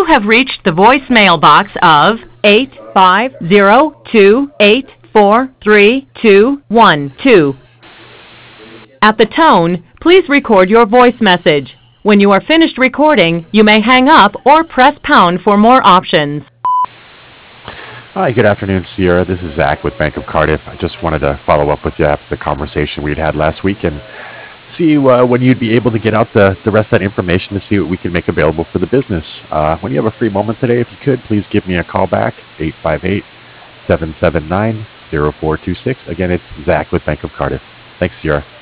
You have reached the voicemail box of 85028432212. At the tone, please record your voice message. When you are finished recording, you may hang up or press pound for more options. Hi, good afternoon, Sierra. This is Zach with Bank of Cardiff. I just wanted to follow up with you after the conversation we'd had last week and see when you'd be able to get out the rest of that information to see what we can make available for the business. When you have a free moment today, if you could, please give me a call back, 858-779-0426. Again, it's Zach with Bank of Cardiff. Thanks, Sierra.